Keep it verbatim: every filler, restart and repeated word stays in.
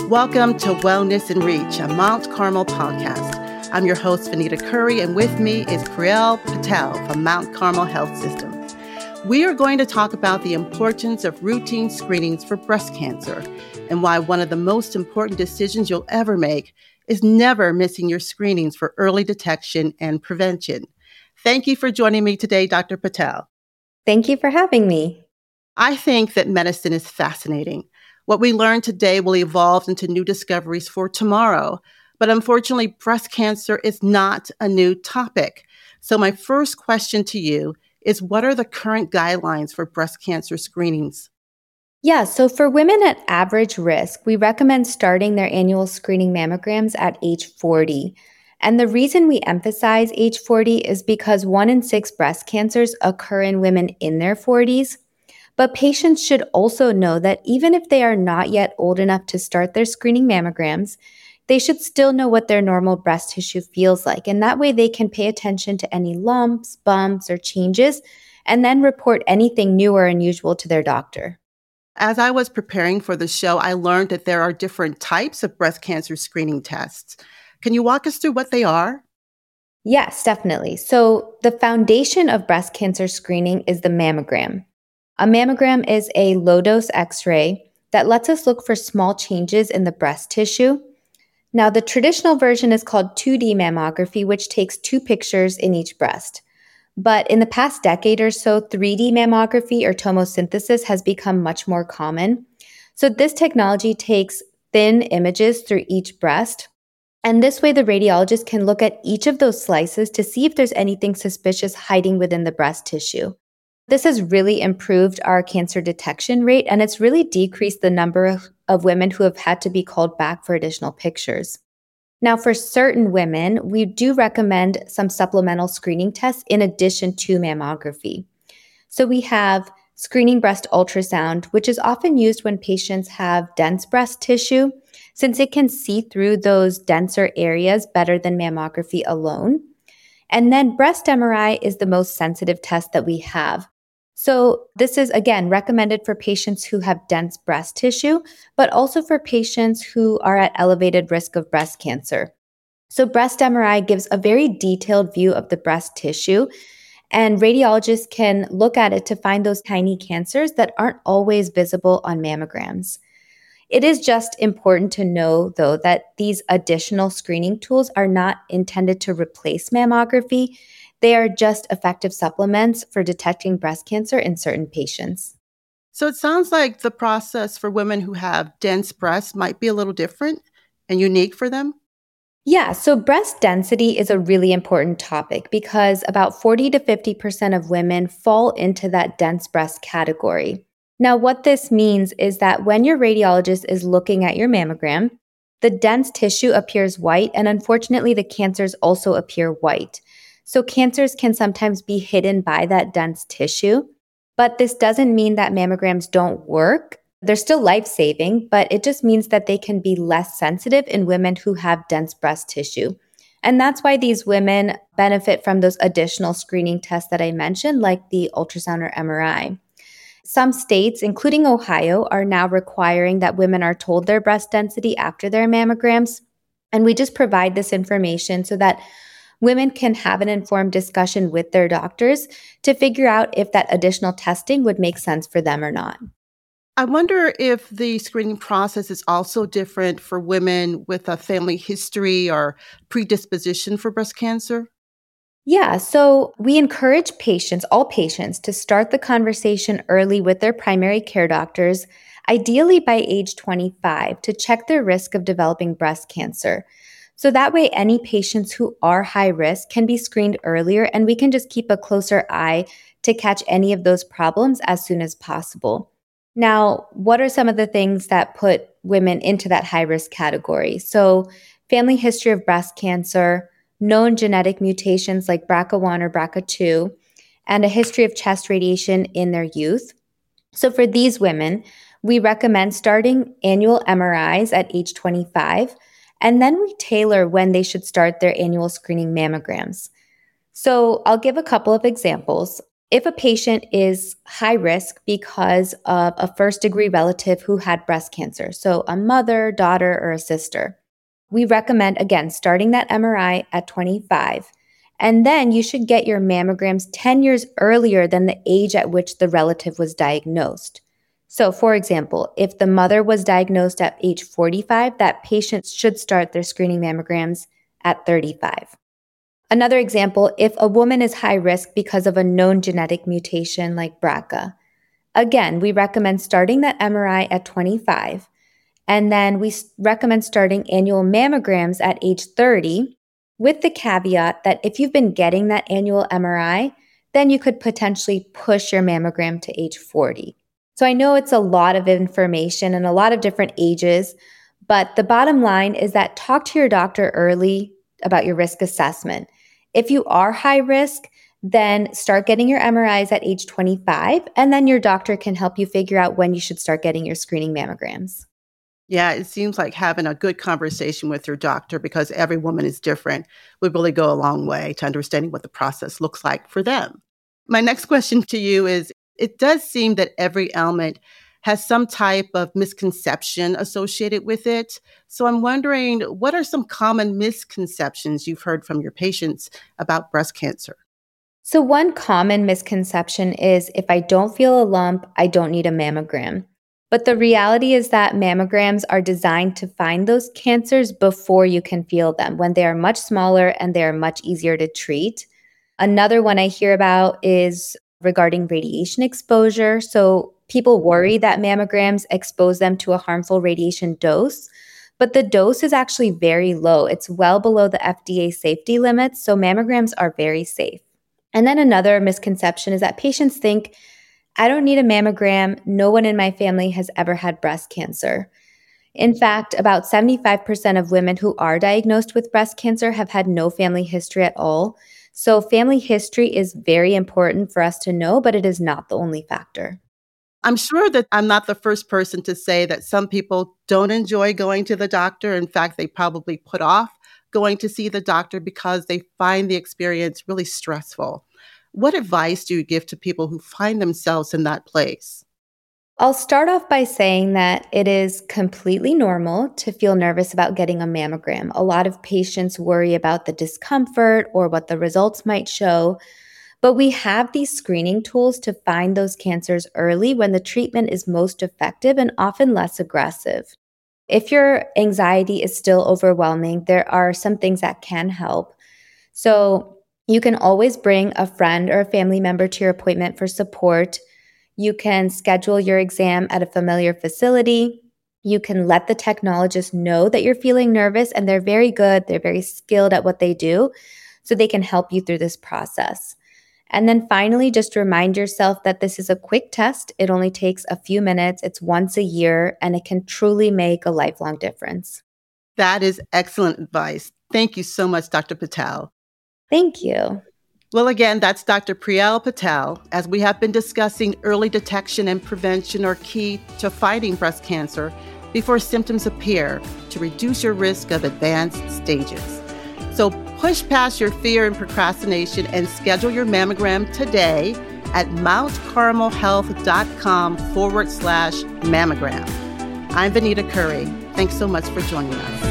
Welcome to Wellness in Reach, a Mount Carmel podcast. I'm your host, Vanita Curry, and with me is Priyal Patel from Mount Carmel Health System. We are going to talk about the importance of routine screenings for breast cancer and why one of the most important decisions you'll ever make is never missing your screenings for early detection and prevention. Thank you for joining me today, Doctor Patel. Thank you for having me. I think that medicine is fascinating. What we learn today will evolve into new discoveries for tomorrow. But unfortunately, breast cancer is not a new topic. So my first question to you is, what are the current guidelines for breast cancer screenings? Yeah, so for women at average risk, we recommend starting their annual screening mammograms at age forty. And the reason we emphasize age forty is because one in six breast cancers occur in women in their forties. But patients should also know that even if they are not yet old enough to start their screening mammograms, they should still know what their normal breast tissue feels like. And that way they can pay attention to any lumps, bumps, or changes, and then report anything new or unusual to their doctor. As I was preparing for the show, I learned that there are different types of breast cancer screening tests. Can you walk us through what they are? Yes, definitely. So the foundation of breast cancer screening is the mammogram. A mammogram is a low-dose X-ray that lets us look for small changes in the breast tissue. Now, the traditional version is called two D mammography, which takes two pictures in each breast. But in the past decade or so, three D mammography or tomosynthesis has become much more common. So this technology takes thin images through each breast. And this way, the radiologist can look at each of those slices to see if there's anything suspicious hiding within the breast tissue. This has really improved our cancer detection rate, and it's really decreased the number of, of women who have had to be called back for additional pictures. Now, for certain women, we do recommend some supplemental screening tests in addition to mammography. So we have screening breast ultrasound, which is often used when patients have dense breast tissue, since it can see through those denser areas better than mammography alone. And then breast M R I is the most sensitive test that we have. So this is, again, recommended for patients who have dense breast tissue, but also for patients who are at elevated risk of breast cancer. So breast M R I gives a very detailed view of the breast tissue, and radiologists can look at it to find those tiny cancers that aren't always visible on mammograms. It is just important to know, though, that these additional screening tools are not intended to replace mammography. They are just effective supplements for detecting breast cancer in certain patients. So it sounds like the process for women who have dense breasts might be a little different and unique for them. Yeah, so breast density is a really important topic because about forty to fifty percent of women fall into that dense breast category. Now, what this means is that when your radiologist is looking at your mammogram, the dense tissue appears white, and unfortunately, the cancers also appear white. So cancers can sometimes be hidden by that dense tissue, but this doesn't mean that mammograms don't work. They're still life-saving, but it just means that they can be less sensitive in women who have dense breast tissue. And that's why these women benefit from those additional screening tests that I mentioned, like the ultrasound or M R I. Some states, including Ohio, are now requiring that women are told their breast density after their mammograms. And we just provide this information so that women can have an informed discussion with their doctors to figure out if that additional testing would make sense for them or not. I wonder if the screening process is also different for women with a family history or predisposition for breast cancer. Yeah, so we encourage patients, all patients, to start the conversation early with their primary care doctors, ideally by age twenty-five, to check their risk of developing breast cancer. So that way, any patients who are high risk can be screened earlier, and we can just keep a closer eye to catch any of those problems as soon as possible. Now, what are some of the things that put women into that high risk category? So family history of breast cancer, known genetic mutations like B R C A one or B R C A two, and a history of chest radiation in their youth. So for these women, we recommend starting annual M R Is at age twenty-five, and then we tailor when they should start their annual screening mammograms. So I'll give a couple of examples. If a patient is high risk because of a first degree relative who had breast cancer, so a mother, daughter, or a sister, we recommend, again, starting that M R I at twenty-five. And then you should get your mammograms ten years earlier than the age at which the relative was diagnosed. So, for example, if the mother was diagnosed at age forty-five, that patient should start their screening mammograms at thirty-five. Another example, if a woman is high risk because of a known genetic mutation like B R C A, again, we recommend starting that M R I at twenty-five, and then we recommend starting annual mammograms at age thirty, with the caveat that if you've been getting that annual M R I, then you could potentially push your mammogram to age forty. So I know it's a lot of information and a lot of different ages, but the bottom line is that talk to your doctor early about your risk assessment. If you are high risk, then start getting your M R Is at age twenty-five, and then your doctor can help you figure out when you should start getting your screening mammograms. Yeah, it seems like having a good conversation with your doctor, because every woman is different, would really go a long way to understanding what the process looks like for them. My next question to you is, it does seem that every ailment has some type of misconception associated with it. So I'm wondering, what are some common misconceptions you've heard from your patients about breast cancer? So one common misconception is, if I don't feel a lump, I don't need a mammogram. But the reality is that mammograms are designed to find those cancers before you can feel them, when they are much smaller and they are much easier to treat. Another one I hear about is regarding radiation exposure. So people worry that mammograms expose them to a harmful radiation dose, but the dose is actually very low. It's well below the F D A safety limits, so mammograms are very safe. And then another misconception is that patients think, I don't need a mammogram. No one in my family has ever had breast cancer. In fact, about seventy-five percent of women who are diagnosed with breast cancer have had no family history at all. So family history is very important for us to know, but it is not the only factor. I'm sure that I'm not the first person to say that some people don't enjoy going to the doctor. In fact, they probably put off going to see the doctor because they find the experience really stressful. What advice do you give to people who find themselves in that place? I'll start off by saying that it is completely normal to feel nervous about getting a mammogram. A lot of patients worry about the discomfort or what the results might show, but we have these screening tools to find those cancers early when the treatment is most effective and often less aggressive. If your anxiety is still overwhelming, there are some things that can help. So you can always bring a friend or a family member to your appointment for support. You can schedule your exam at a familiar facility. You can let the technologist know that you're feeling nervous, and they're very good. They're very skilled at what they do, so they can help you through this process. And then finally, just remind yourself that this is a quick test. It only takes a few minutes. It's once a year, and it can truly make a lifelong difference. That is excellent advice. Thank you so much, Doctor Patel. Thank you. Well, again, that's Doctor Priyal Patel. As we have been discussing, early detection and prevention are key to fighting breast cancer before symptoms appear to reduce your risk of advanced stages. So push past your fear and procrastination and schedule your mammogram today at mountcarmelhealth.com forward slash mammogram. I'm Vanita Curry. Thanks so much for joining us.